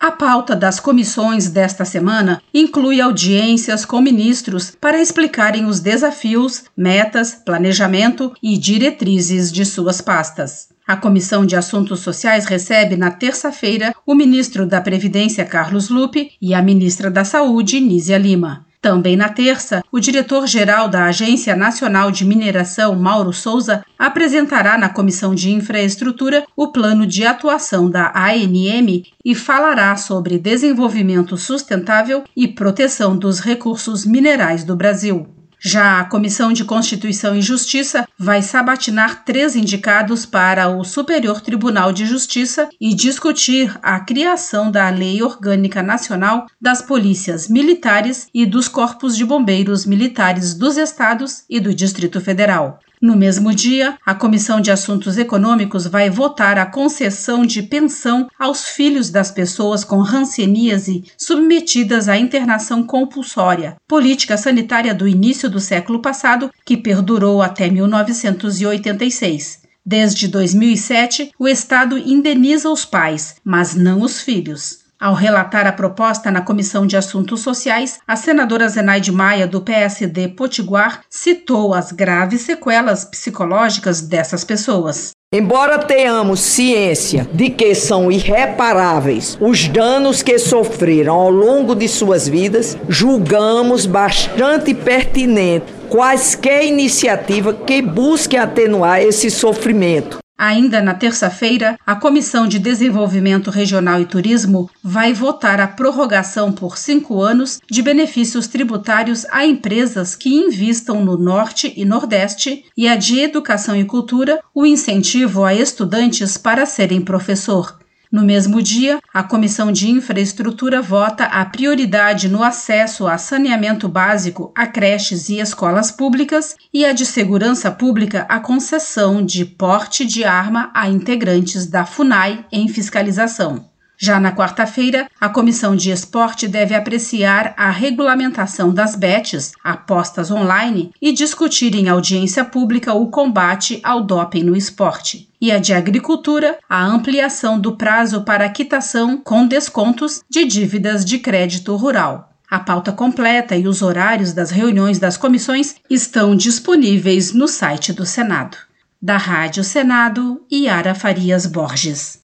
A pauta das comissões desta semana inclui audiências com ministros para explicarem os desafios, metas, planejamento e diretrizes de suas pastas. A Comissão de Assuntos Sociais recebe na terça-feira o ministro da Previdência, Carlos Lupe, e a ministra da Saúde, Nízia Lima. Também na terça, o diretor-geral da Agência Nacional de Mineração, Mauro Souza, apresentará na Comissão de Infraestrutura o plano de atuação da ANM e falará sobre desenvolvimento sustentável e proteção dos recursos minerais do Brasil. Já a Comissão de Constituição e Justiça vai sabatinar 3 indicados para o Superior Tribunal de Justiça e discutir a criação da Lei Orgânica Nacional das Polícias Militares e dos Corpos de Bombeiros Militares dos Estados e do Distrito Federal. No mesmo dia, a Comissão de Assuntos Econômicos vai votar a concessão de pensão aos filhos das pessoas com hanseníase submetidas à internação compulsória, política sanitária do início do século passado que perdurou até 1986. Desde 2007, o Estado indeniza os pais, mas não os filhos. Ao relatar a proposta na Comissão de Assuntos Sociais, a senadora Zenaide Maia, do PSD Potiguar, citou as graves sequelas psicológicas dessas pessoas. Embora tenhamos ciência de que são irreparáveis os danos que sofreram ao longo de suas vidas, julgamos bastante pertinente quaisquer iniciativa que busquem atenuar esse sofrimento. Ainda na terça-feira, a Comissão de Desenvolvimento Regional e Turismo vai votar a prorrogação por 5 anos de benefícios tributários a empresas que invistam no Norte e Nordeste e a de Educação e Cultura o incentivo a estudantes para serem professor. No mesmo dia, a Comissão de Infraestrutura vota a prioridade no acesso a saneamento básico a creches e escolas públicas e a de segurança pública a concessão de porte de arma a integrantes da FUNAI em fiscalização. Já na quarta-feira, a Comissão de Esporte deve apreciar a regulamentação das bets, apostas online, e discutir em audiência pública o combate ao doping no esporte. E a de Agricultura, a ampliação do prazo para quitação com descontos de dívidas de crédito rural. A pauta completa e os horários das reuniões das comissões estão disponíveis no site do Senado. Da Rádio Senado, Yara Farias Borges.